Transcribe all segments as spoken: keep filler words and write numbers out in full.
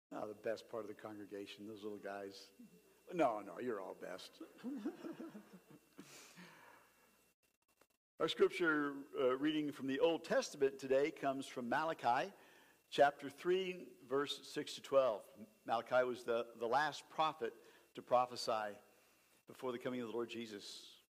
Oh, the best part of the congregation, those little guys. No, no, you're all best. Our scripture uh, reading from the Old Testament today comes from Malachi, chapter three, verse six to twelve. Malachi was the, the last prophet to prophesy before the coming of the Lord Jesus.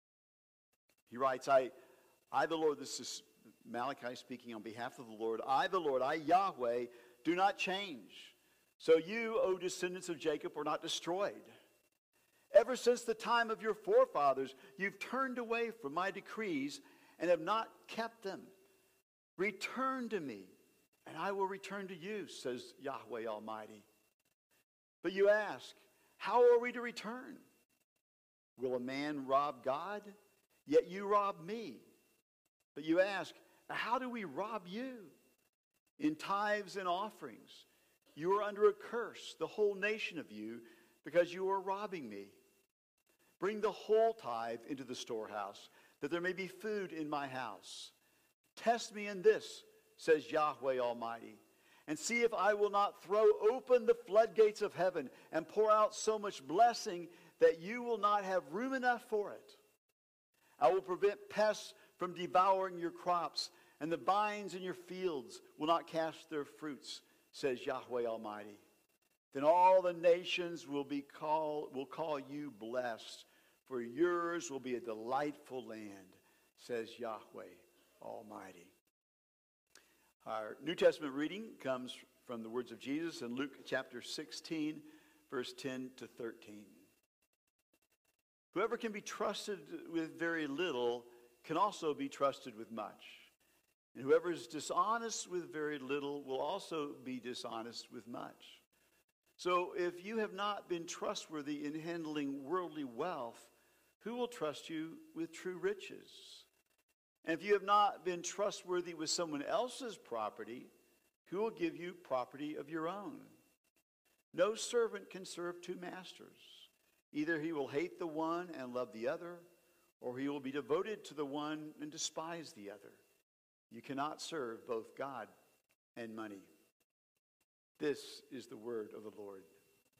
He writes, I, I the Lord, this is Malachi speaking on behalf of the Lord, I the Lord, I Yahweh, do not change. So you, O descendants of Jacob, are not destroyed. Ever since the time of your forefathers, you've turned away from my decrees and have not kept them. Return to me, and I will return to you, says Yahweh Almighty. But you ask, how are we to return? Will a man rob God? Yet you rob me. But you ask, how do we rob you? In tithes and offerings. You are under a curse, the whole nation of you, because you are robbing me. Bring the whole tithe into the storehouse, that there may be food in my house. Test me in this, says Yahweh Almighty, and see if I will not throw open the floodgates of heaven and pour out so much blessing that you will not have room enough for it. I will prevent pests from devouring your crops, and the vines in your fields will not cast their fruits, says Yahweh Almighty. Then all the nations will be call, will call you blessed, for yours will be a delightful land, says Yahweh Almighty. Our New Testament reading comes from the words of Jesus in Luke chapter sixteen, verse ten to thirteen. Whoever can be trusted with very little can also be trusted with much. And whoever is dishonest with very little will also be dishonest with much. So if you have not been trustworthy in handling worldly wealth, who will trust you with true riches? And if you have not been trustworthy with someone else's property, who will give you property of your own? No servant can serve two masters. Either he will hate the one and love the other, or he will be devoted to the one and despise the other. You cannot serve both God and money. This is the word of the Lord.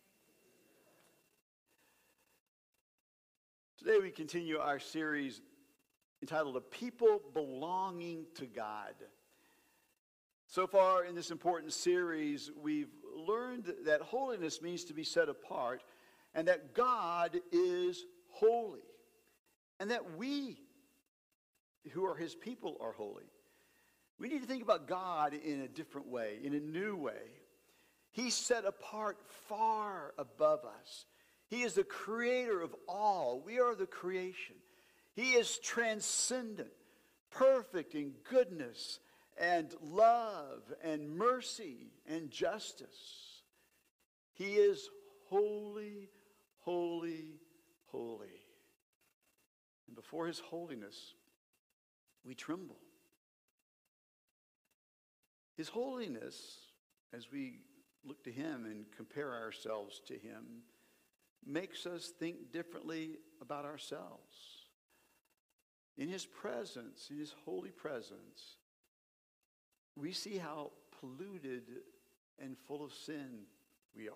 Today we continue our series entitled A People Belonging to God. So far in this important series, we've learned that holiness means to be set apart, and that God is holy, and that we, who are his people, are holy. We need to think about God in a different way, in a new way. He's set apart far above us. He is the creator of all. We are the creation. He is transcendent, perfect in goodness and love and mercy and justice. He is holy, holy, holy. And before his holiness, we tremble. His holiness, as we look to him and compare ourselves to him, makes us think differently about ourselves. In his presence, in his holy presence, we see how polluted and full of sin we are.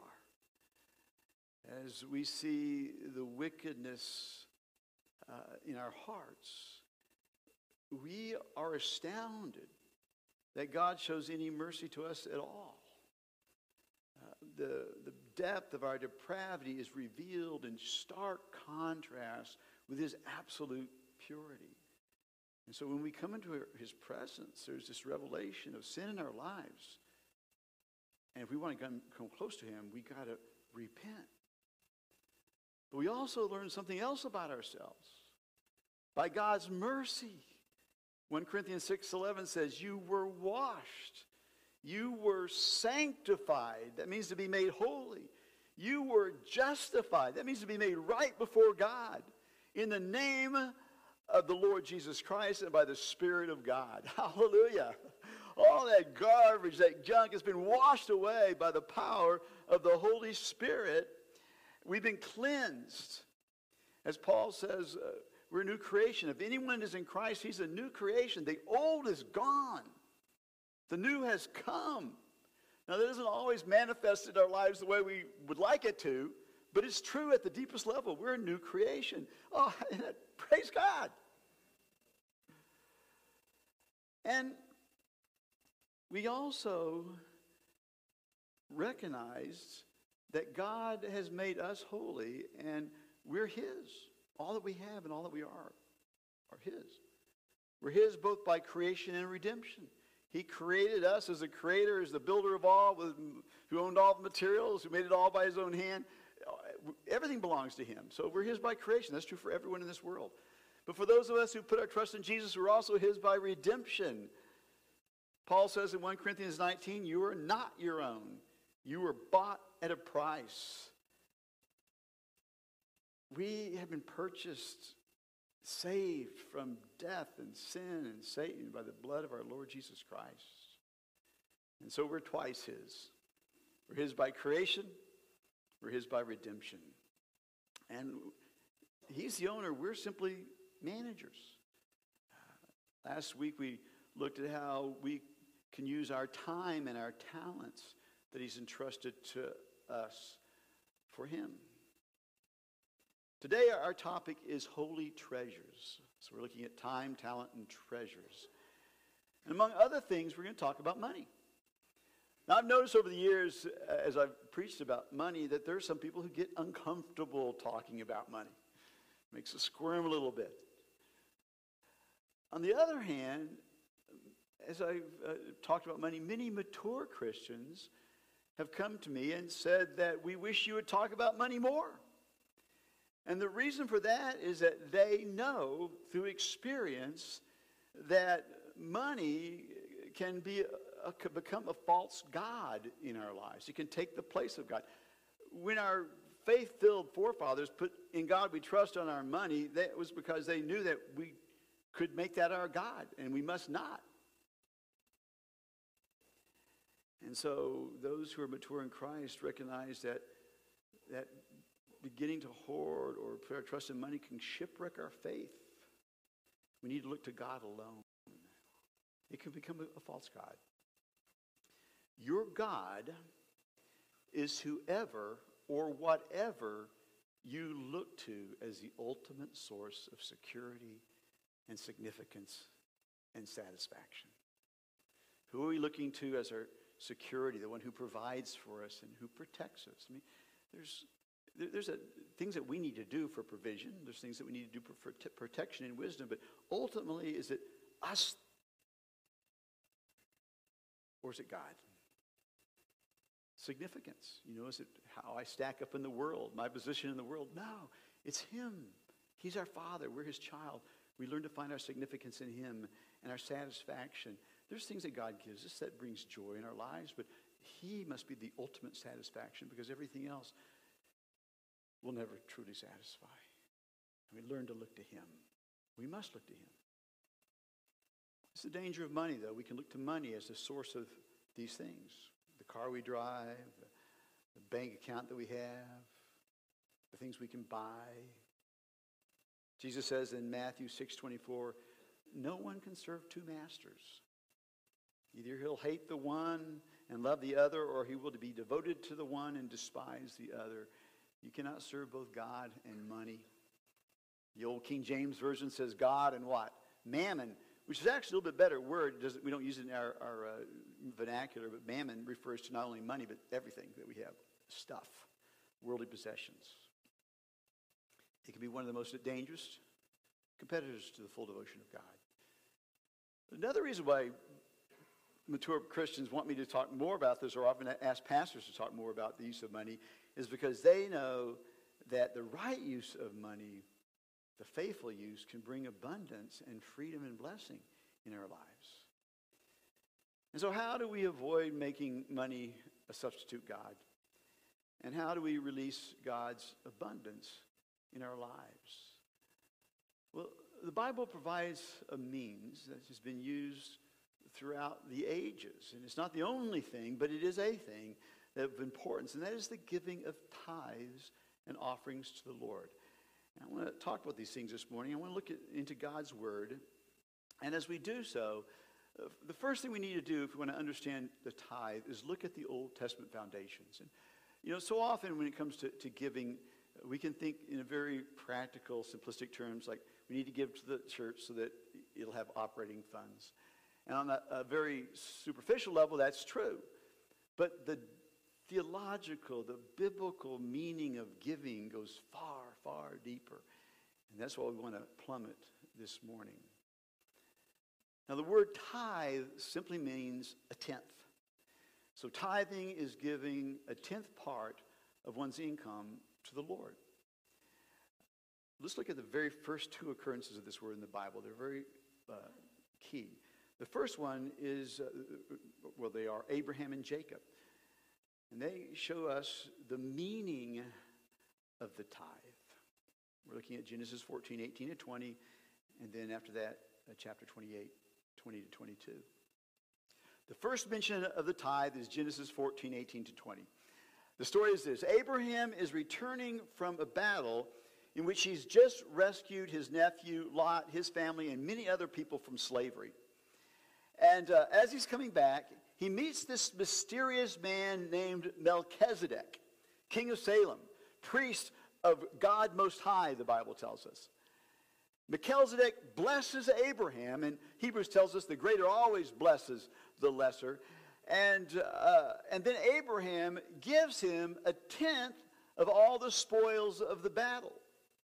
As we see the wickedness uh, in our hearts, we are astounded that God shows any mercy to us at all. Uh, the, the depth of our depravity is revealed in stark contrast with his absolute purity. And so when we come into his presence, there's this revelation of sin in our lives. And if we want to come, come close to him, we got to repent. But we also learn something else about ourselves. By God's mercy, First Corinthians six eleven says, you were washed. You were sanctified. That means to be made holy. You were justified. That means to be made right before God. In the name of the Lord Jesus Christ and by the Spirit of God. Hallelujah. All that garbage, that junk has been washed away by the power of the Holy Spirit. We've been cleansed. As Paul says, uh, we're a new creation. If anyone is in Christ, he's a new creation. The old is gone. The new has come. Now, that doesn't always manifest in our lives the way we would like it to, but it's true at the deepest level. We're a new creation. Oh, praise God. And we also recognize that God has made us holy, and we're His. All that we have and all that we are are His. We're His both by creation and redemption. He created us as a creator, as the builder of all, with, who owned all the materials, who made it all by His own hand. Everything belongs to Him. So we're His by creation. That's true for everyone in this world. But for those of us who put our trust in Jesus, we're also His by redemption. Paul says in First Corinthians nineteen, you are not your own. You were bought at a price. We have been purchased, saved from death and sin and Satan by the blood of our Lord Jesus Christ. And so we're twice His. We're His by creation. We're His by redemption. And He's the owner. We're simply managers. Uh, last week we looked at how we can use our time and our talents that He's entrusted to us for Him. Today our topic is holy treasures. So we're looking at time, talent, and treasures. And among other things, we're going to talk about money. Now, I've noticed over the years, as I've preached about money, that there are some people who get uncomfortable talking about money. Makes us squirm a little bit. On the other hand, as I've uh, talked about money, many mature Christians have come to me and said that we wish you would talk about money more. And the reason for that is that they know through experience that money can be a, a, become a false god in our lives. It can take the place of God. When our faith-filled forefathers put in God we trust on our money, that was because they knew that we could make that our God, and we must not. And so those who are mature in Christ recognize that that beginning to hoard or put our trust in money can shipwreck our faith. We need to look to God alone. It can become a, a false god. Your God is whoever or whatever you look to as the ultimate source of security and significance and satisfaction. Who are we looking to as our security, the one who provides for us and who protects us? I mean, there's there's a, things that we need to do for provision. There's things that we need to do for t- protection and wisdom. But ultimately, is it us or is it God? Significance. You know, is it how I stack up in the world, my position in the world? No, it's Him. He's our Father. We're His child. We learn to find our significance in Him and our satisfaction. There's things that God gives us that brings joy in our lives, but He must be the ultimate satisfaction because everything else will never truly satisfy. And we learn to look to Him. We must look to Him. It's the danger of money, though. We can look to money as the source of these things. The car we drive, the, the bank account that we have, the things we can buy. Jesus says in Matthew six twenty-four, no one can serve two masters. Either he'll hate the one and love the other, or he will be devoted to the one and despise the other. You cannot serve both God and money. The old King James Version says God and what? Mammon, which is actually a little bit better word. It doesn't, we don't use it in our, our uh, vernacular, but mammon refers to not only money, but everything that we have. Stuff, worldly possessions. It can be one of the most dangerous competitors to the full devotion of God. Another reason why mature Christians want me to talk more about this, or often ask pastors to talk more about the use of money, is because they know that the right use of money, the faithful use, can bring abundance and freedom and blessing in our lives. And so how do we avoid making money a substitute God? And how do we release God's abundance in our lives? Well, the Bible provides a means that has been used throughout the ages. And it's not the only thing, but it is a thing of importance, and that is the giving of tithes and offerings to the Lord. And I want to talk about these things this morning. I want to look at, into God's Word, and as we do so, Uh, the first thing we need to do if we want to understand the tithe is look at the Old Testament foundations. And, you know, so often when it comes to, to giving, we can think in a very practical, simplistic terms, like we need to give to the church so that it'll have operating funds. And on a, a very superficial level, that's true. But the theological, the biblical meaning of giving goes far, far deeper. And that's what we want to plummet this morning. Now, the word tithe simply means a tenth. So tithing is giving a tenth part of one's income to the Lord. Let's look at the very first two occurrences of this word in the Bible. They're very uh, key. The first one is, uh, well, they are Abraham and Jacob. And they show us the meaning of the tithe. We're looking at Genesis fourteen, eighteen to twenty, and then after that, uh, chapter twenty-eight, twenty to twenty-two. The first mention of the tithe is Genesis fourteen, eighteen to twenty. The story is this. Abraham is returning from a battle in which he's just rescued his nephew, Lot, his family, and many other people from slavery. And uh, as he's coming back, he meets this mysterious man named Melchizedek, king of Salem, priest of God Most High, the Bible tells us. Melchizedek blesses Abraham, and Hebrews tells us the greater always blesses the lesser. And, uh, and then Abraham gives him a tenth of all the spoils of the battle.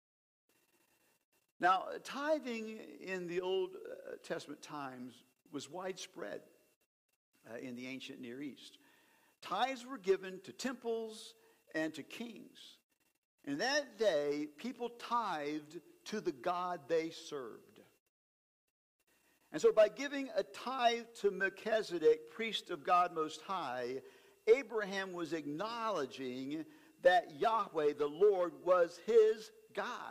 Now, tithing in the Old Testament times was widespread uh, in the ancient Near East. Tithes were given to temples and to kings. In that day, people tithed to the God they served. And so by giving a tithe to Melchizedek, priest of God Most High, Abraham was acknowledging that Yahweh, the Lord, was his God.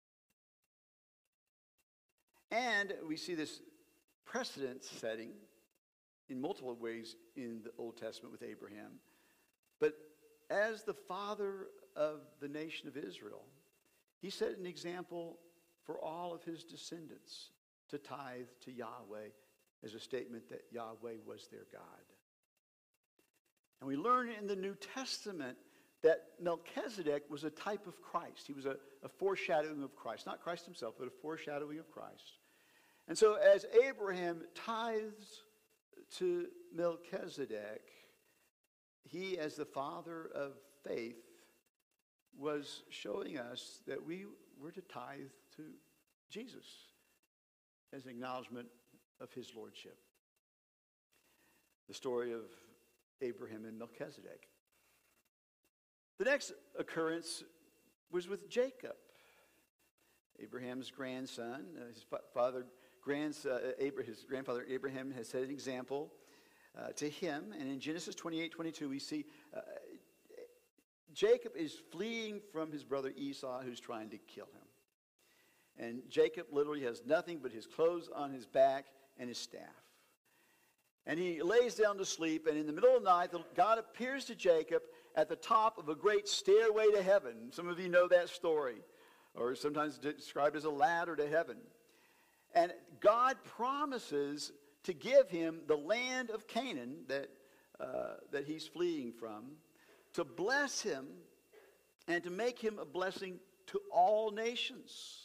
And we see this precedent setting in multiple ways in the Old Testament with Abraham. But as the father of the nation of Israel, he set an example for all of his descendants to tithe to Yahweh as a statement that Yahweh was their God. And we learn in the New Testament that Melchizedek was a type of Christ. He was a, a foreshadowing of Christ. Not Christ himself, but a foreshadowing of Christ. And so as Abraham tithes to Melchizedek, he, as the father of faith, was showing us that we were to tithe to Jesus as an acknowledgement of his lordship. The story of Abraham and Melchizedek. The next occurrence was with Jacob, Abraham's grandson. Uh, his father, grands, uh, Abraham, his grandfather Abraham has set an example uh, to him. And in Genesis twenty-eight, twenty-two, we see uh, Jacob is fleeing from his brother Esau, who's trying to kill him. And Jacob literally has nothing but his clothes on his back and his staff. And he lays down to sleep, and in the middle of the night, God appears to Jacob at the top of a great stairway to heaven. Some of you know that story, or sometimes described as a ladder to heaven. And God promises to give him the land of Canaan that, uh, that he's fleeing from, to bless him and to make him a blessing to all nations.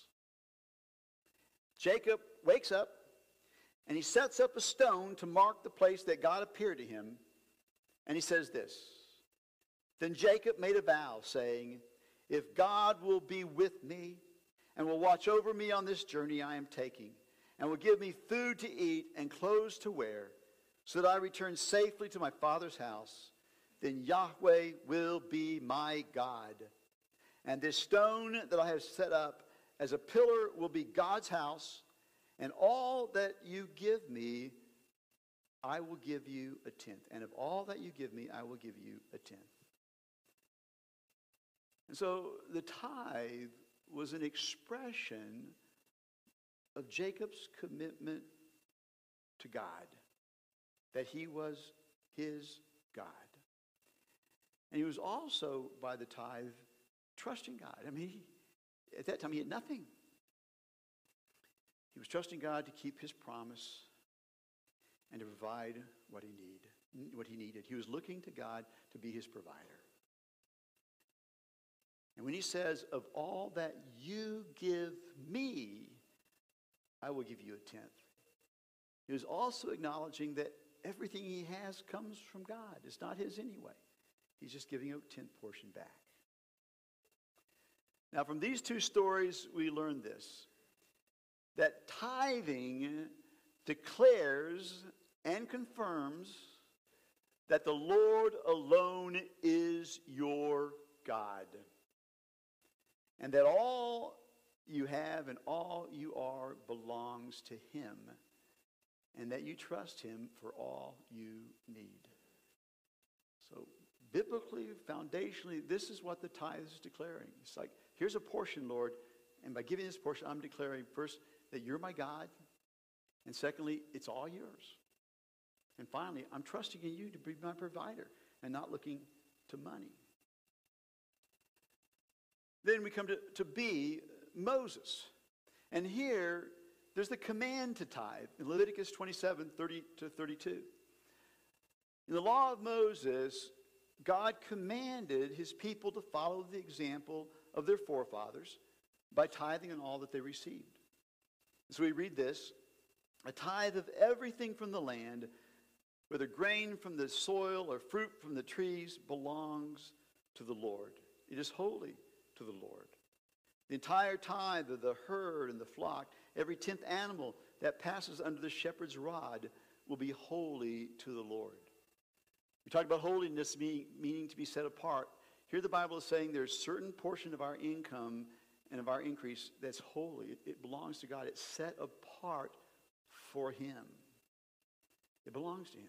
Jacob wakes up and he sets up a stone to mark the place that God appeared to him. And he says this, "Then Jacob made a vow saying, if God will be with me and will watch over me on this journey I am taking and will give me food to eat and clothes to wear so that I return safely to my father's house, then Yahweh will be my God. And this stone that I have set up as a pillar will be God's house, and all that you give me, I will give you a tenth. And of all that you give me, I will give you a tenth." And so the tithe was an expression of Jacob's commitment to God, that he was his God. And he was also, by the tithe, trusting God. I mean, he, at that time, he had nothing. He was trusting God to keep his promise. and to provide what he need, what he needed. He was looking to God to be his provider. And when he says, of all that you give me, I will give you a tenth. He was also acknowledging that everything he has comes from God. It's not his anyway. He's just giving a tenth portion back. Now, from these two stories, we learn this, that tithing declares and confirms that the Lord alone is your God, and that all you have and all you are belongs to him, and that you trust him for all you need. So biblically, foundationally, this is what the tithe is declaring. It's like, here's a portion, Lord, and by giving this portion, I'm declaring first that you're my God, and secondly, it's all yours. And finally, I'm trusting in you to be my provider and not looking to money. Then we come to, to B, Moses. And here, there's the command to tithe in Leviticus twenty-seven, thirty to thirty-two. In the law of Moses, God commanded his people to follow the example of their forefathers by tithing on all that they received. So we read this, a tithe of everything from the land, whether grain from the soil or fruit from the trees, belongs to the Lord. It is holy to the Lord. The entire tithe of the herd and the flock, every tenth animal that passes under the shepherd's rod will be holy to the Lord. We talk about holiness meaning, meaning to be set apart. Here the Bible is saying there's a certain portion of our income and of our increase that's holy. It, it belongs to God. It's set apart for him. It belongs to him.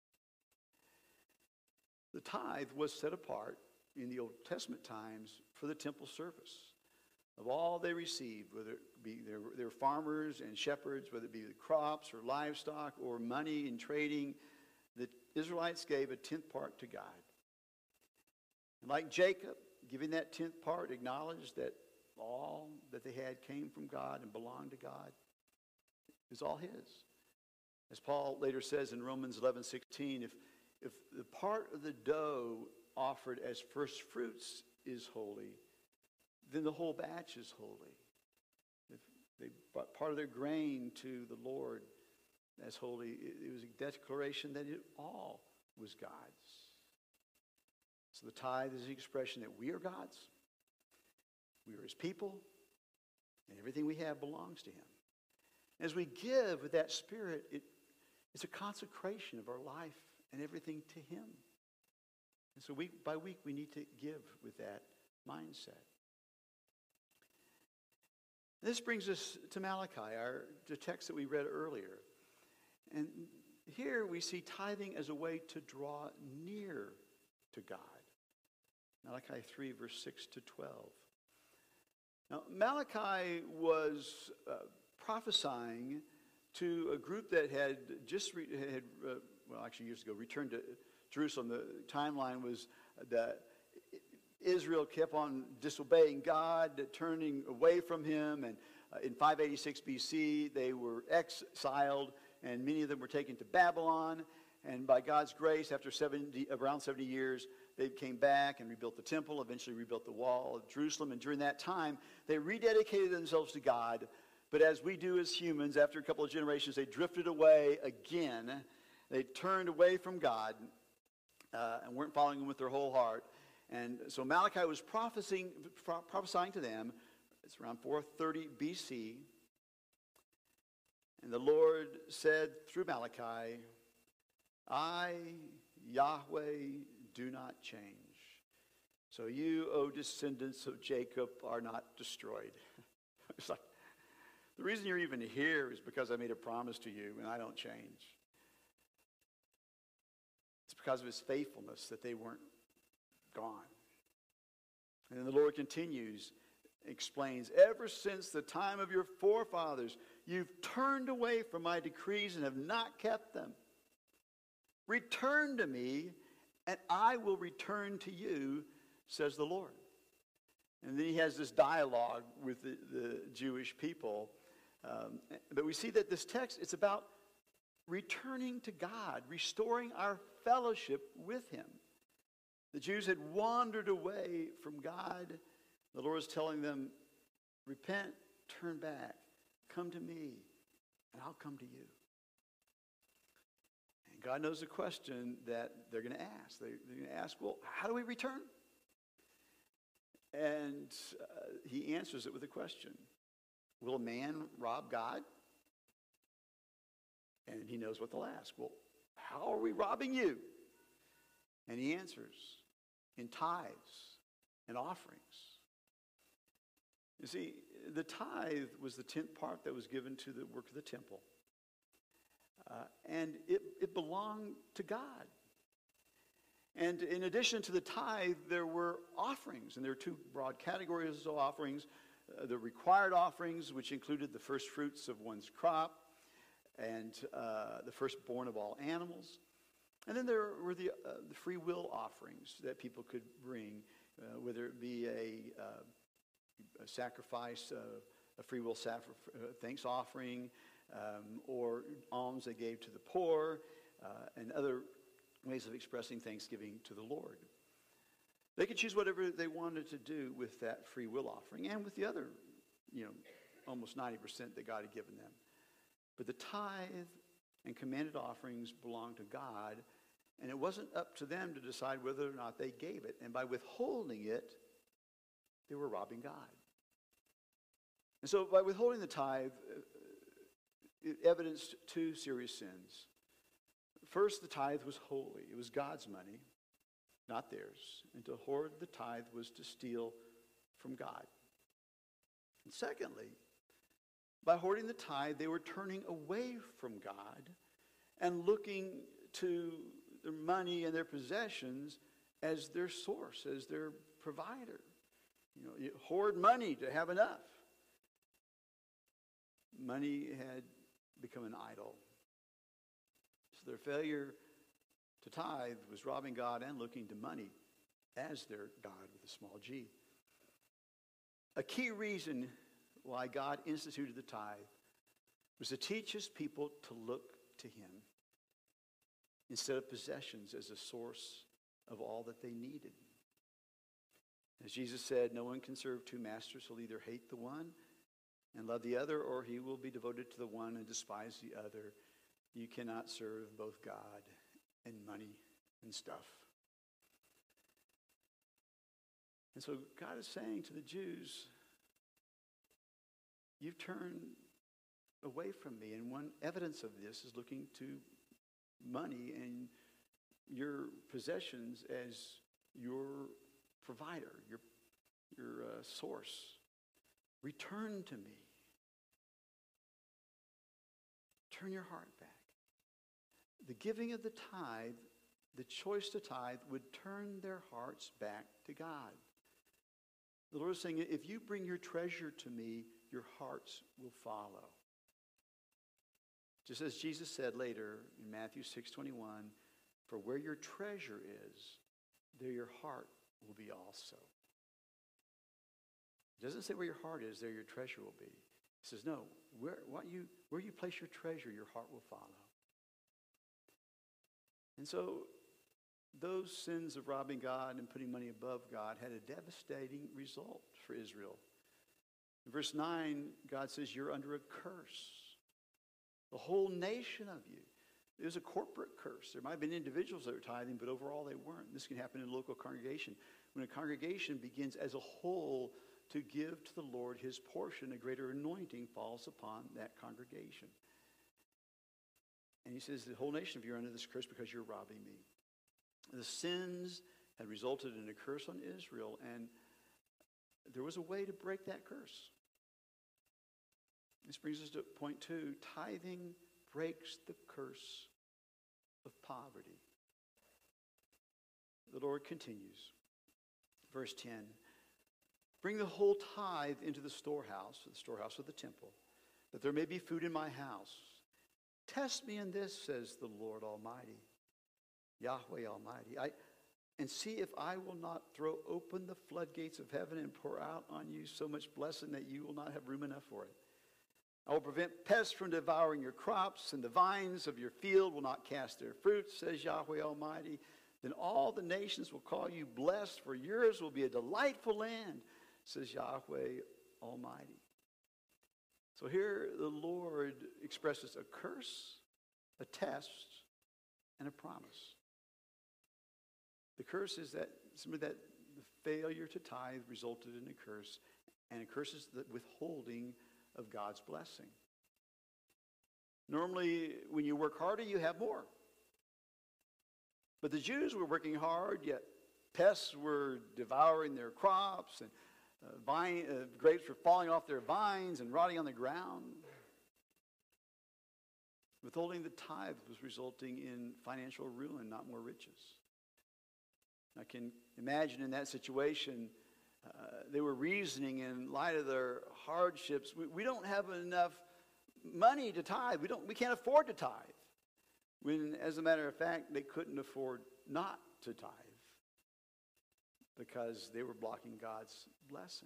The tithe was set apart in the Old Testament times for the temple service. Of all they received, whether it be their, their farmers and shepherds, whether it be the crops or livestock or money in trading, the Israelites gave a tenth part to God. And like Jacob, giving that tenth part acknowledged that all that they had came from God and belonged to God. It was all his. As Paul later says in Romans eleven sixteen, if, if the part of the dough offered as first fruits is holy, then the whole batch is holy. If they brought part of their grain to the Lord as holy, it, it was a declaration that it all was God's. So the tithe is the expression that we are God's, we are his people, and everything we have belongs to him. As we give with that spirit, it, it's a consecration of our life and everything to him. And so week by week, we need to give with that mindset. This brings us to Malachi, our, the text that we read earlier. And here we see tithing as a way to draw near to God. Malachi three, verse six to twelve. Now, Malachi was uh, prophesying to a group that had just, re- had, uh, well, actually years ago, returned to Jerusalem. The timeline was that Israel kept on disobeying God, turning away from him. And uh, in five eighty-six B C, they were exiled, and many of them were taken to Babylon. And by God's grace, after seventy, around seventy years, they came back and rebuilt the temple, eventually rebuilt the wall of Jerusalem. And during that time, they rededicated themselves to God. But as we do as humans, after a couple of generations, they drifted away again. They turned away from God uh, and weren't following him with their whole heart. And so Malachi was prophesying, prophesying to them. It's around four thirty B C. And the Lord said through Malachi, I, Yahweh, do not change. So you, O descendants of Jacob, are not destroyed. It's like, the reason you're even here is because I made a promise to you and I don't change. It's because of his faithfulness that they weren't gone. And then the Lord continues, explains, ever since the time of your forefathers, you've turned away from my decrees and have not kept them. Return to me, and I will return to you, says the Lord. And then he has this dialogue with the, the Jewish people. Um, but we see that this text, it's about returning to God, restoring our fellowship with him. The Jews had wandered away from God. The Lord is telling them, repent, turn back, come to me, and I'll come to you. And God knows the question that they're going to ask. They, they're going to ask, well, how do we return? And uh, he answers it with a question. Will a man rob God? And he knows what they'll ask. Well, how are we robbing you? And he answers, in tithes and offerings. You see, the tithe was the tenth part that was given to the work of the temple. Uh, and it, it belonged to God. And in addition to the tithe, there were offerings. And there are two broad categories of offerings. Uh, the required offerings, which included the first fruits of one's crop and uh, the firstborn of all animals. And then there were the, uh, the free will offerings that people could bring, uh, whether it be a, uh, a sacrifice, uh, a free will sacri- uh, thanks offering, um, or alms they gave to the poor, uh, and other ways of expressing thanksgiving to the Lord. They could choose whatever they wanted to do with that free will offering and with the other, you know, almost ninety percent that God had given them. But the tithe and commanded offerings belonged to God, and it wasn't up to them to decide whether or not they gave it. And by withholding it, they were robbing God. And so by withholding the tithe, it evidenced two serious sins. First, the tithe was holy. It was God's money, not theirs. And to hoard the tithe was to steal from God. And secondly, by hoarding the tithe, they were turning away from God and looking to their money and their possessions as their source, as their provider. You know, you hoard money to have enough. Money had become an idol. So their failure to tithe was robbing God and looking to money as their God with a small g. A key reason why God instituted the tithe was to teach his people to look to him instead of possessions as a source of all that they needed. As Jesus said, no one can serve two masters. He'll either hate the one and love the other, or he will be devoted to the one and despise the other. You cannot serve both God and money and stuff. And so God is saying to the Jews, you've turned away from me, and one evidence of this is looking to money and your possessions as your provider, your, your uh, source. Return to me. Turn your heart back. The giving of the tithe, the choice to tithe, would turn their hearts back to God. The Lord is saying, if you bring your treasure to me, your hearts will follow. Just as Jesus said later in Matthew six twenty-one, for where your treasure is, there your heart will be also. It doesn't say where your heart is, there your treasure will be. It says, no, where, what you, where you place your treasure, your heart will follow. And so those sins of robbing God and putting money above God had a devastating result for Israel. In verse nine, God says, you're under a curse. The whole nation of you. It was a corporate curse. There might have been individuals that were tithing, but overall they weren't. This can happen in a local congregation. When a congregation begins as a whole to give to the Lord his portion, a greater anointing falls upon that congregation. And he says, the whole nation of you are under this curse because you're robbing me. The sins had resulted in a curse on Israel, and there was a way to break that curse. This brings us to point two. Tithing breaks the curse of poverty. The Lord continues. Verse ten. Bring the whole tithe into the storehouse, the storehouse of the temple, that there may be food in my house. Test me in this, says the Lord Almighty, Yahweh Almighty, I, and see if I will not throw open the floodgates of heaven and pour out on you so much blessing that you will not have room enough for it. I will prevent pests from devouring your crops, and the vines of your field will not cast their fruits, says Yahweh Almighty. Then all the nations will call you blessed, for yours will be a delightful land, says Yahweh Almighty. So here the Lord expresses a curse, a test, and a promise. The curse is that simply that the failure to tithe resulted in a curse, and a curse is the withholding of God's blessing. Normally, when you work harder, you have more. But the Jews were working hard, yet pests were devouring their crops, and uh, vine, uh, grapes were falling off their vines and rotting on the ground. Withholding the tithe was resulting in financial ruin, not more riches. I can imagine in that situation, uh, they were reasoning in light of their hardships. We, we don't have enough money to tithe. We don't. We can't afford to tithe. When, as a matter of fact, they couldn't afford not to tithe because they were blocking God's blessings.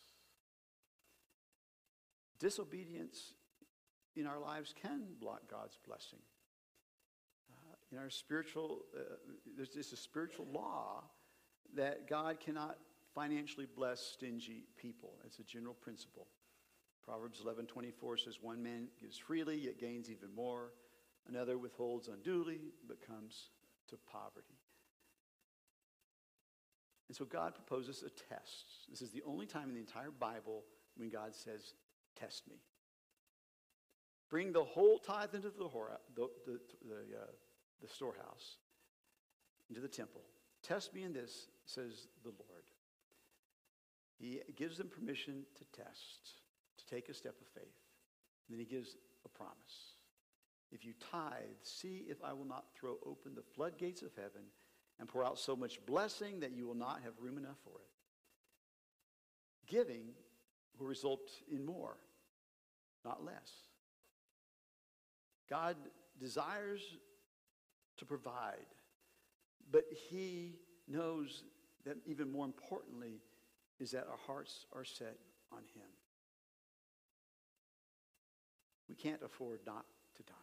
Disobedience in our lives can block God's blessing. Uh, in our spiritual, uh, there's just a spiritual law that God cannot financially bless stingy people. It's a general principle. Proverbs eleven twenty-four says, one man gives freely, yet gains even more. Another withholds unduly, but comes to poverty. And so God proposes a test. This is the only time in the entire Bible when God says, test me. Bring the whole tithe into the, the, the, the, uh, the storehouse, into the temple. Test me in this, says the Lord. He gives them permission to test, to take a step of faith. And then he gives a promise. If you tithe, see if I will not throw open the floodgates of heaven and pour out so much blessing that you will not have room enough for it. Giving will result in more, not less. God desires to provide, but he knows that even more importantly is that our hearts are set on him. We can't afford not to tithe.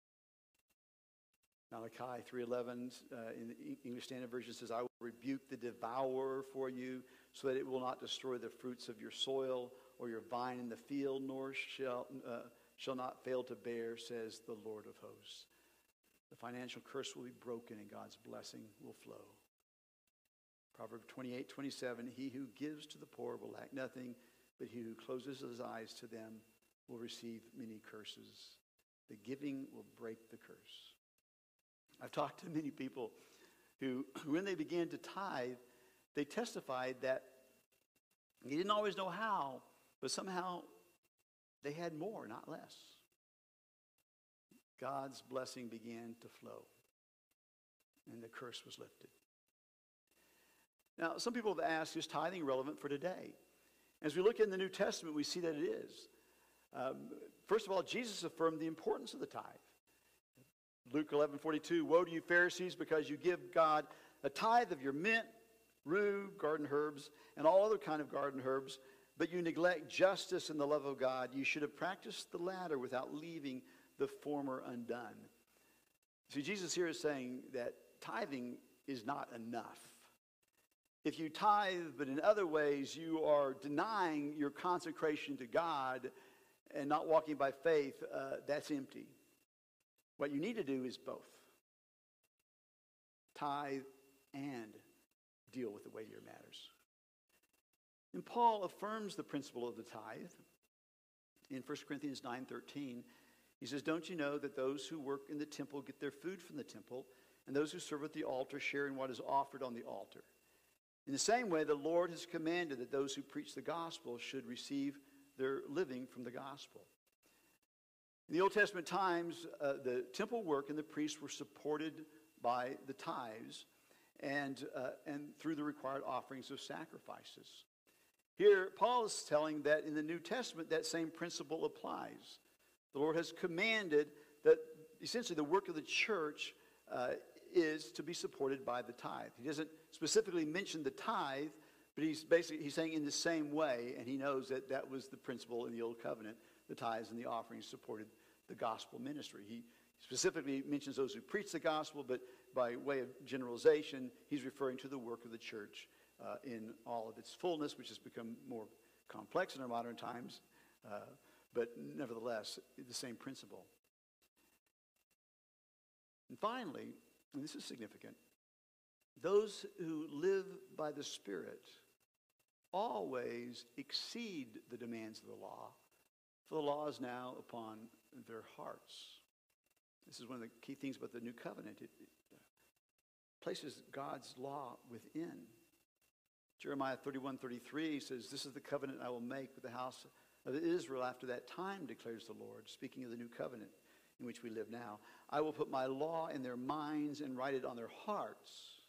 Malachi three eleven uh, in the English Standard Version says, I will rebuke the devourer for you so that it will not destroy the fruits of your soil or your vine in the field, nor shall, uh, shall not fail to bear, says the Lord of hosts. The financial curse will be broken and God's blessing will flow. Proverbs twenty-eight twenty-seven, he who gives to the poor will lack nothing, but he who closes his eyes to them will receive many curses. The giving will break the curse. I've talked to many people who, when they began to tithe, they testified that they didn't always know how, but somehow they had more, not less. God's blessing began to flow, and the curse was lifted. Now, some people have asked, is tithing relevant for today? As we look in the New Testament, we see that it is. Um, first of all, Jesus affirmed the importance of the tithe. Luke eleven forty-two, woe to you Pharisees, because you give God a tithe of your mint, rue, garden herbs, and all other kind of garden herbs, but you neglect justice and the love of God. You should have practiced the latter without leaving the former undone. See, Jesus here is saying that tithing is not enough. If you tithe, but in other ways you are denying your consecration to God and not walking by faith, uh, that's empty. What you need to do is both. Tithe and deal with the weightier matters. And Paul affirms the principle of the tithe. In First Corinthians nine thirteen, he says, don't you know that those who work in the temple get their food from the temple, and those who serve at the altar share in what is offered on the altar? In the same way, the Lord has commanded that those who preach the gospel should receive their living from the gospel. In the Old Testament times, uh, the temple work and the priests were supported by the tithes and, uh, and through the required offerings of sacrifices. Here, Paul is telling that in the New Testament, that same principle applies. The Lord has commanded that essentially the work of the church uh, is to be supported by the tithe. He doesn't specifically mention the tithe, but he's basically he's saying in the same way, and he knows that that was the principle in the Old Covenant the tithes and the offerings supported the gospel ministry. He specifically mentions those who preach the gospel, but by way of generalization, he's referring to the work of the church uh, in all of its fullness, which has become more complex in our modern times, uh, but nevertheless, the same principle. And finally, and this is significant, those who live by the Spirit always exceed the demands of the law, for the law is now upon their hearts. This is one of the key things about the new covenant. It, it places God's law within. Jeremiah thirty-one thirty-three says, "This is the covenant I will make with the house of Israel after that time, declares the Lord," speaking of the new covenant in which we live now. "I will put my law in their minds and write it on their hearts.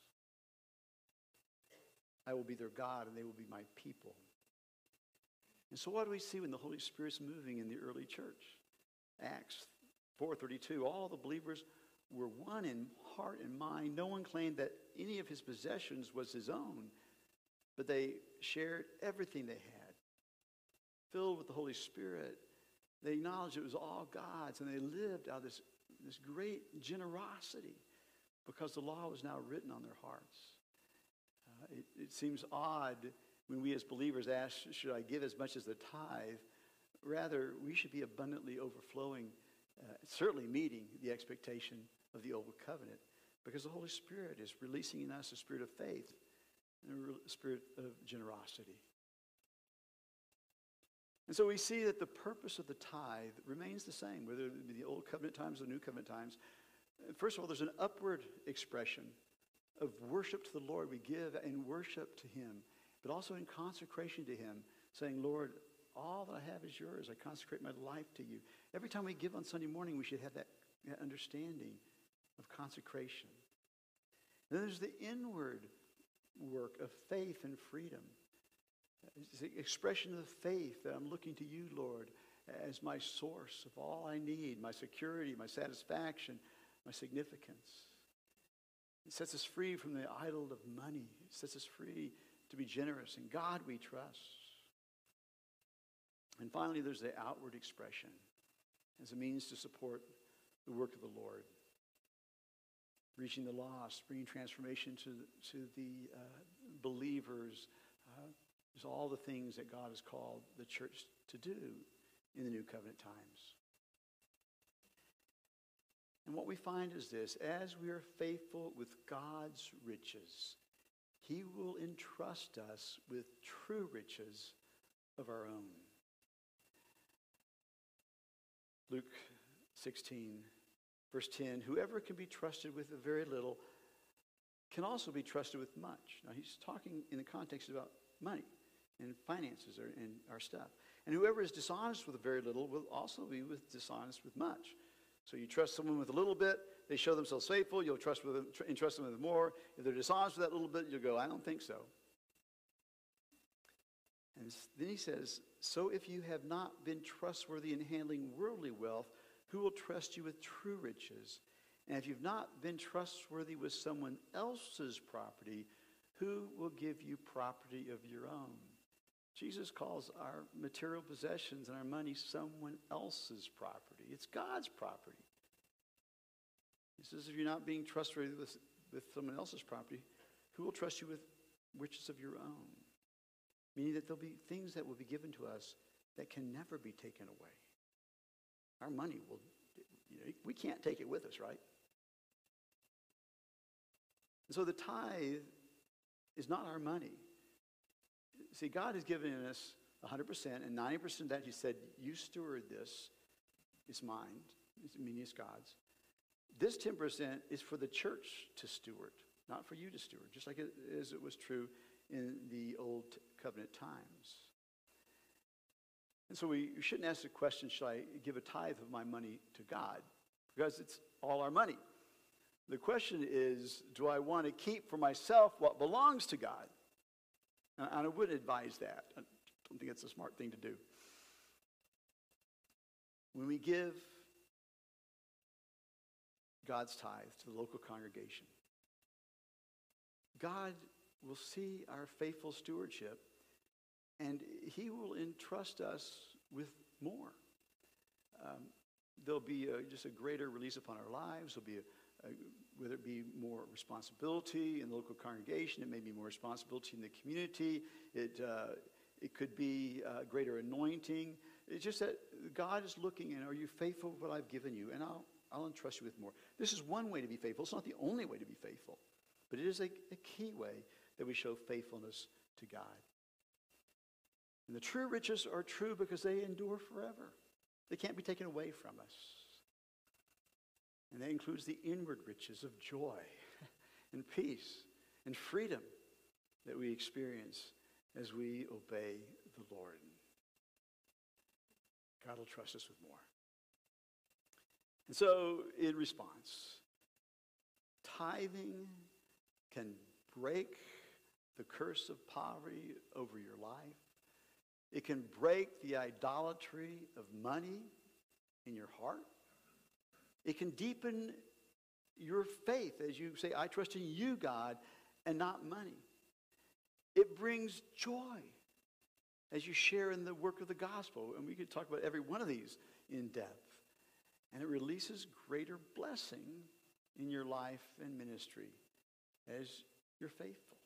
I will be their God, and they will be my people." And so what do we see when the Holy Spirit's moving in the early church? Acts four thirty-two, all the believers were one in heart and mind. No one claimed that any of his possessions was his own, but they shared everything they had. Filled with the Holy Spirit, they acknowledged it was all God's, and they lived out of this, this great generosity because the law was now written on their hearts. Uh, it, it seems odd when we as believers ask, should I give as much as the tithe? Rather, we should be abundantly overflowing, uh, certainly meeting the expectation of the old covenant, because the Holy Spirit is releasing in us a spirit of faith and a spirit of generosity. And so we see that the purpose of the tithe remains the same, whether it be the old covenant times or the new covenant times. First of all, there's an upward expression of worship to the Lord. We give in worship to him, but also in consecration to him, saying, Lord, all that I have is yours. I consecrate my life to you. Every time we give on Sunday morning, we should have that, that understanding of consecration. And then there's the inward work of faith and freedom. It's the expression of faith that I'm looking to you, Lord, as my source of all I need, my security, my satisfaction, my significance. It sets us free from the idol of money. It sets us free to be generous. In God we trust. And finally, there's the outward expression as a means to support the work of the Lord. Reaching the lost, bringing transformation to, to the uh, believers. Uh, there's all the things that God has called the church to do in the new covenant times. And what we find is this: as we are faithful with God's riches, he will entrust us with true riches of our own. Luke sixteen, verse ten, whoever can be trusted with a very little can also be trusted with much. Now he's talking in the context about money and finances or, and our stuff. And whoever is dishonest with a very little will also be with dishonest with much. So you trust someone with a little bit, they show themselves faithful, you'll trust with them, tr- entrust them with more. If they're dishonest with that little bit, you'll go, I don't think so. And then he says, so if you have not been trustworthy in handling worldly wealth, who will trust you with true riches? And if you've not been trustworthy with someone else's property, who will give you property of your own? Jesus calls our material possessions and our money someone else's property. It's God's property. He says, if you're not being trustworthy with, with someone else's property, who will trust you with riches of your own? Meaning that there'll be things that will be given to us that can never be taken away. Our money will, you know, we can't take it with us, right? And so the tithe is not our money. See, God has given us one hundred percent, and ninety percent of that he said, you steward this. It's mine. It's, I mean, it's God's. This ten percent is for the church to steward, not for you to steward, just like it, as it was true in the old covenant times. And so we shouldn't ask the question, should I give a tithe of my money to God? Because it's all our money. The question is, do I want to keep for myself what belongs to God? And I wouldn't advise that. I don't think it's a smart thing to do. When we give God's tithe to the local congregation, God will see our faithful stewardship, and he will entrust us with more. um, there'll be a, just a greater release upon our lives. There'll be a, a, whether it be more responsibility in the local congregation, it may be more responsibility in the community. It uh, it could be a greater anointing. It's just that God is looking, and are you faithful with what I've given you? And I'll I'll entrust you with more. This is one way to be faithful. It's not the only way to be faithful, but it is a, a key way that we show faithfulness to God. And the true riches are true because they endure forever. They can't be taken away from us. And that includes the inward riches of joy and peace and freedom that we experience as we obey the Lord. God will trust us with more. And so, in response, tithing can break the curse of poverty over your life. It can break the idolatry of money in your heart. It can deepen your faith as you say, I trust in you, God, and not money. It brings joy as you share in the work of the gospel. And we could talk about every one of these in depth. And it releases greater blessing in your life and ministry as you're faithful.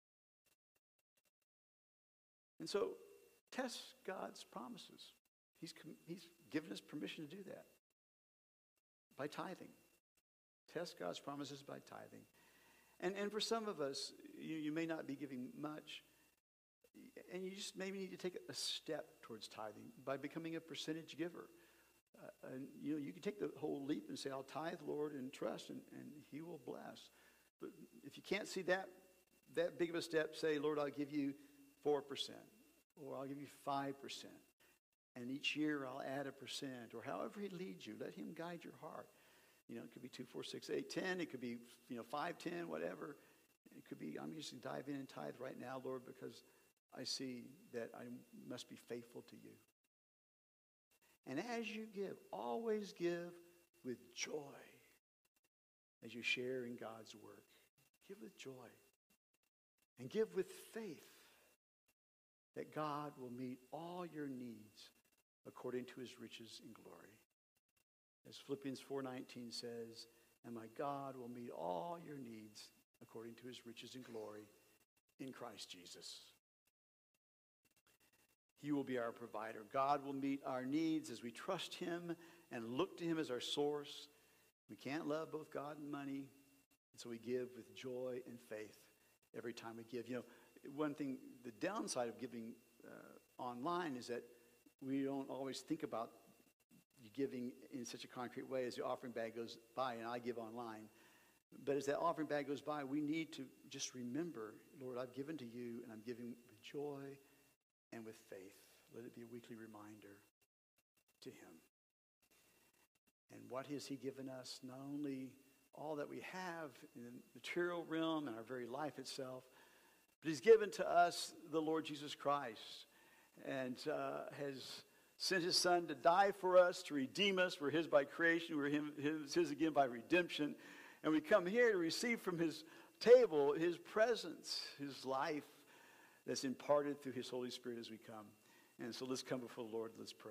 And so, test God's promises. He's, he's given us permission to do that by tithing. Test God's promises by tithing. And, and for some of us, you, you may not be giving much, and you just maybe need to take a step towards tithing by becoming a percentage giver. Uh, and you know, you can take the whole leap and say, I'll tithe, Lord, and trust, and, and he will bless. But if you can't see that, that big of a step, say, Lord, I'll give you four percent, or I'll give you five percent. And each year I'll add a percent, or however he leads you, let him guide your heart. You know, it could be two, four, six, eight, ten. It could be, you know, five, ten, whatever. It could be, I'm just going to dive in and tithe right now, Lord, because I see that I must be faithful to you. And as you give, always give with joy as you share in God's work. Give with joy. And give with faith that God will meet all your needs according to his riches in glory. As Philippians four nineteen says, and my God will meet all your needs according to his riches in glory in Christ Jesus. He will be our provider. God will meet our needs as we trust him and look to him as our source. We can't love both God and money, and so we give with joy and faith every time we give. You know, one thing, the downside of giving uh, online is that we don't always think about giving in such a concrete way as the offering bag goes by, and I give online. But as that offering bag goes by, we need to just remember, Lord, I've given to you, and I'm giving with joy and with faith. Let it be a weekly reminder to him. And what has he given us? Not only all that we have in the material realm and our very life itself, but he's given to us the Lord Jesus Christ, and uh, has sent his son to die for us, to redeem us. We're his by creation. We're him, his, his again by redemption. And we come here to receive from his table his presence, his life that's imparted through his Holy Spirit as we come. And so let's come before the Lord. Let's pray.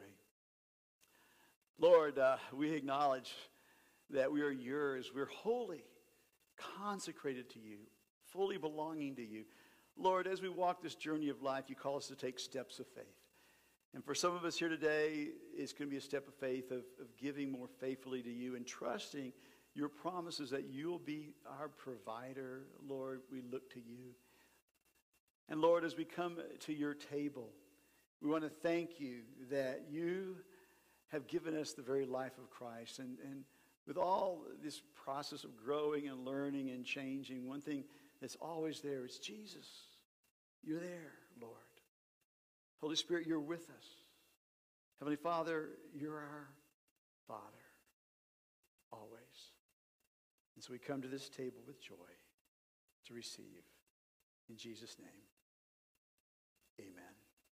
Lord, uh, we acknowledge that we are yours. We're holy, consecrated to you, fully belonging to you. Lord, as we walk this journey of life, you call us to take steps of faith. And for some of us here today, it's going to be a step of faith of, of giving more faithfully to you and trusting your promises that you'll be our provider. Lord, we look to you. And Lord, as we come to your table, we want to thank you that you have given us the very life of Christ. And, and with all this process of growing and learning and changing, one thing that's always there is Jesus. You're there, Lord. Holy Spirit, you're with us. Heavenly Father, you're our Father, always. And so we come to this table with joy to receive. In Jesus' name, amen.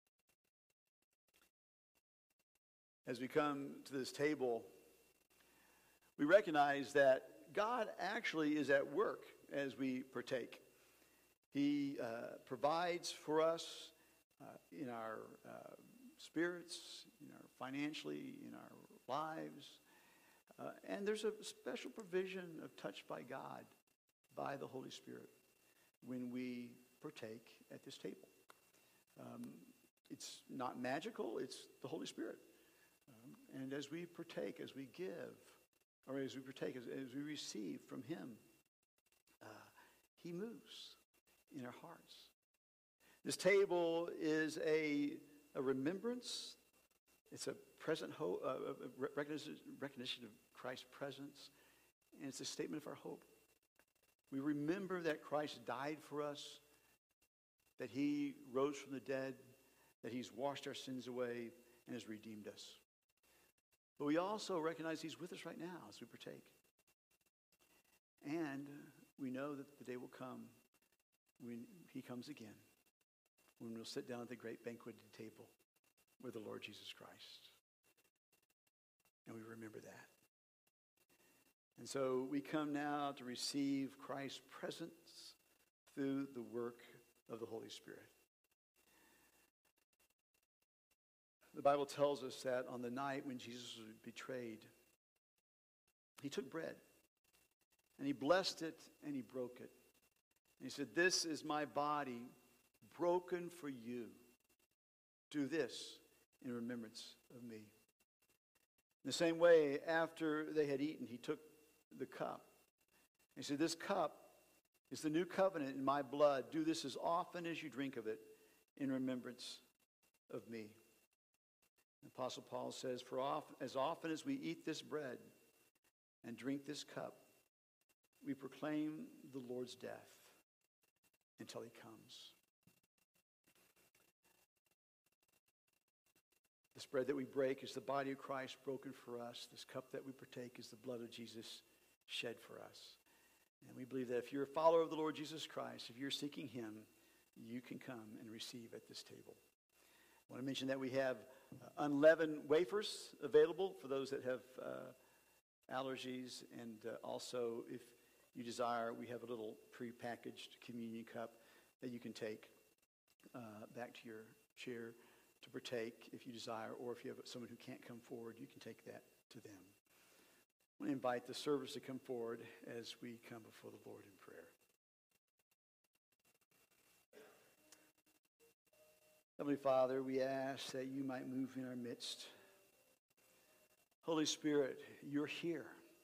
As we come to this table, we recognize that God actually is at work as we partake. He uh, provides for us uh, in our uh, spirits, in our financially, in our lives. Uh, and there's a special provision of touch by God, by the Holy Spirit, when we partake at this table. Um, it's not magical, it's the Holy Spirit. Um, and as we partake, as we give, or as we partake, as, as we receive from him, uh, he moves in our hearts. This table is a, a remembrance. It's a present hope, uh, recognition, recognition of Christ's presence, and it's a statement of our hope. We remember that Christ died for us, that he rose from the dead, that he's washed our sins away and has redeemed us. But we also recognize he's with us right now as we partake. And we know that the day will come when he comes again, when we'll sit down at the great banqueted table with the Lord Jesus Christ. And we remember that. And so we come now to receive Christ's presence through the work of the Holy Spirit. The Bible tells us that on the night when Jesus was betrayed, he took bread, and he blessed it, and he broke it. And he said, "This is my body broken for you. Do this in remembrance of me." In the same way, after they had eaten, he took the cup. He said, "This cup is the new covenant in my blood. Do this as often as you drink of it in remembrance of me." The Apostle Paul says, "For often, as often as we eat this bread and drink this cup, we proclaim the Lord's death until he comes." This bread that we break is the body of Christ broken for us. This cup that we partake is the blood of Jesus shed for us. And we believe that if you're a follower of the Lord Jesus Christ, if you're seeking him, you can come and receive at this table. I want to mention that we have uh, unleavened wafers available for those that have uh, allergies. And uh, also, if you desire, we have a little pre-packaged communion cup that you can take uh, back to your chair to partake if you desire, or if you have someone who can't come forward, you can take that to them. I want to invite the servers to come forward as we come before the Lord in prayer. Heavenly Father, we ask that you might move in our midst. Holy Spirit, you're here.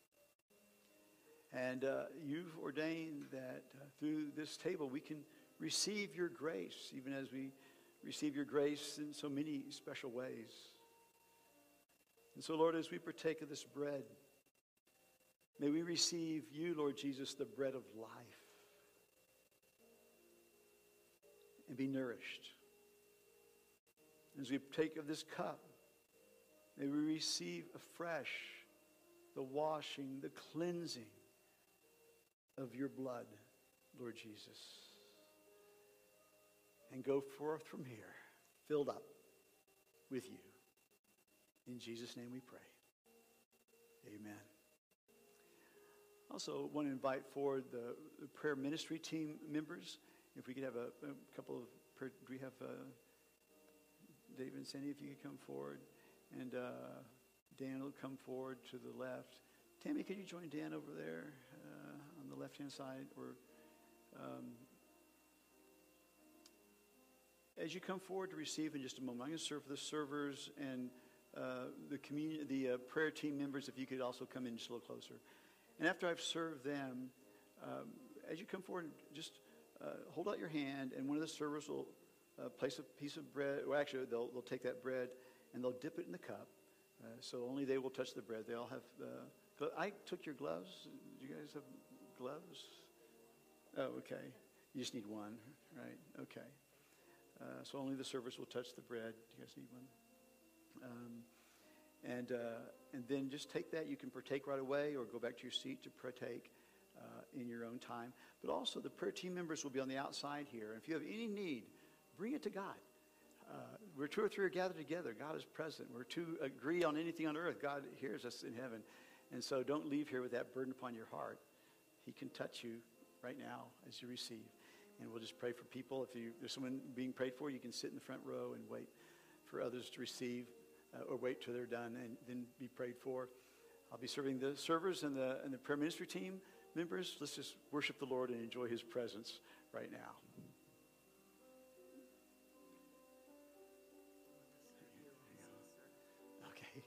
And uh, you've ordained that uh, through this table we can receive your grace, even as we receive your grace in so many special ways. And so, Lord, as we partake of this bread, may we receive you, Lord Jesus, the bread of life, and be nourished. As we take of this cup, may we receive afresh the washing, the cleansing of your blood, Lord Jesus. And go forth from here, filled up with you. In Jesus' name we pray. Amen. Also, want to invite forward the, the prayer ministry team members. If we could have a, a couple of, prayer, do we have uh, David and Sandy, if you could come forward. And uh, Dan will come forward to the left. Tammy, could you join Dan over there uh, on the left-hand side? Or um, as you come forward to receive in just a moment, I'm going to serve the servers and uh, the community, the uh, prayer team members, if you could also come in just a little closer. And after I've served them, um, as you come forward, just uh, hold out your hand, and one of the servers will uh, place a piece of bread. Well, actually, they'll, they'll take that bread and they'll dip it in the cup. Uh, so only they will touch the bread. They all have, uh, I took your gloves. Do you guys have gloves? Oh, okay. You just need one, right? Okay. Uh, so only the servers will touch the bread. Do you guys need one? Um, and uh, and then just take that. You can partake right away or go back to your seat to partake uh, in your own time. But also the prayer team members will be on the outside here. And if you have any need, bring it to God. Uh, where two or three are gathered together, God is present. Where two agree on anything on earth, God hears us in heaven. And so don't leave here with that burden upon your heart. He can touch you right now as you receive. And we'll just pray for people. If you, there's someone being prayed for, you can sit in the front row and wait for others to receive uh, or wait till they're done and then be prayed for. I'll be serving the servers and the, and the prayer ministry team members. Let's just worship the Lord and enjoy his presence right now. Okay.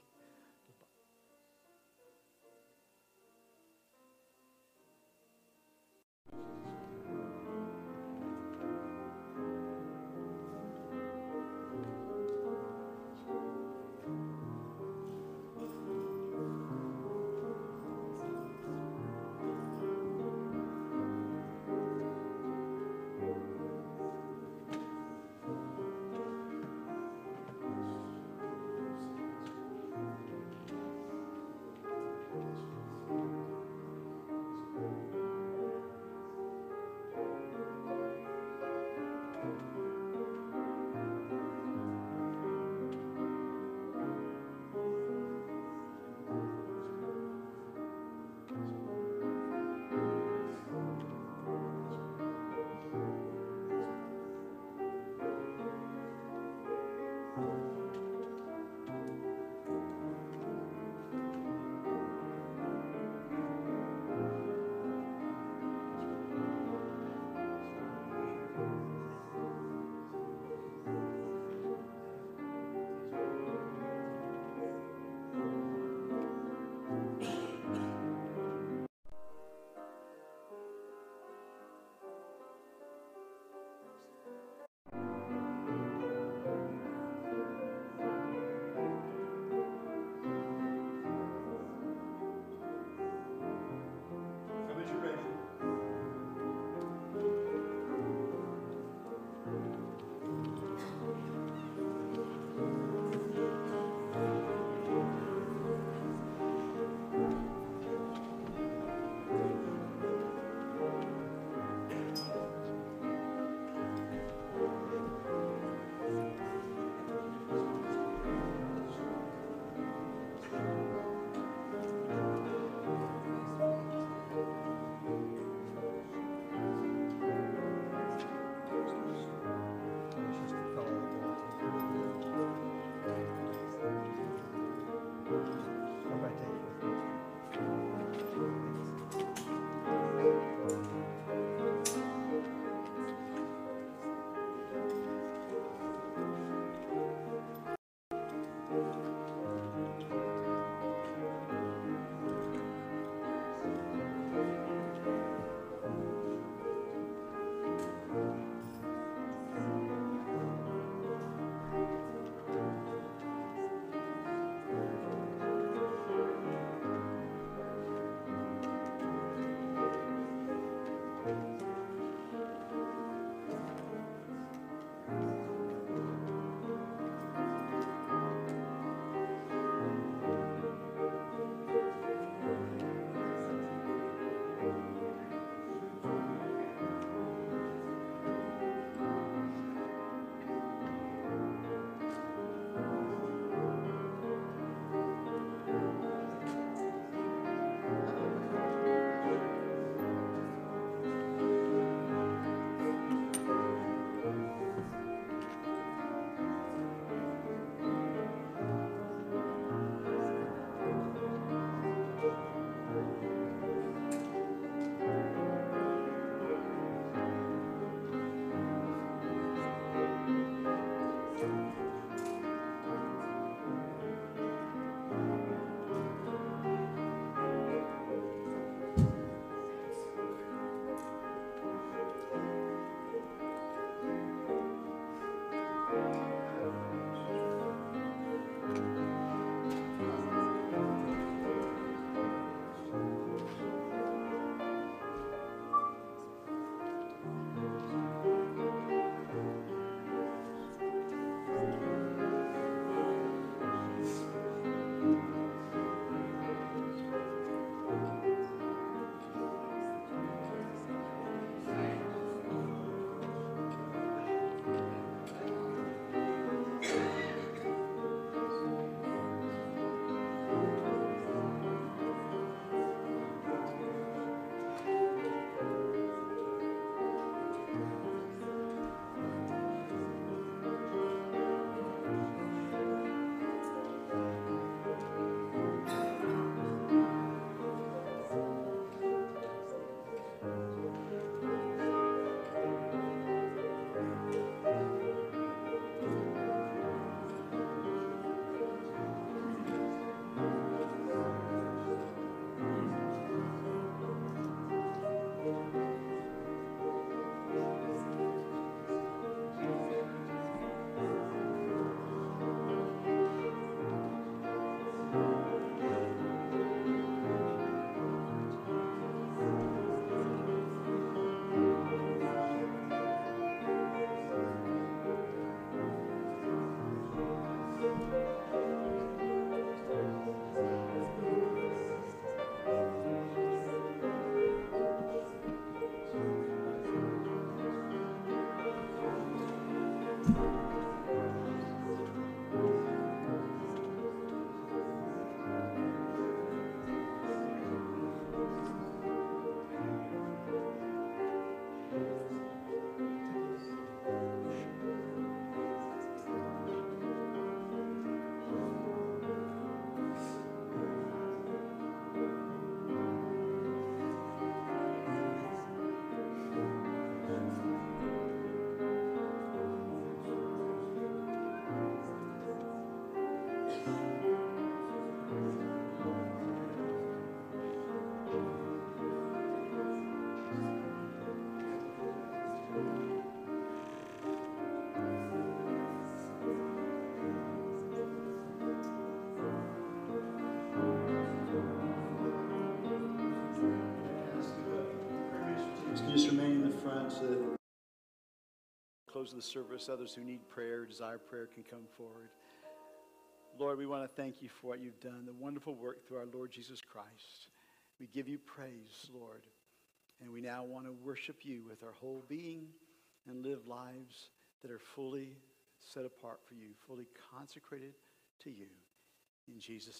the close of the service, others who need prayer, desire prayer can come forward. Lord, we want to thank you for what you've done, the wonderful work through our Lord Jesus Christ. We give you praise, Lord. And we now want to worship you with our whole being and live lives that are fully set apart for you, fully consecrated to you. In Jesus' name.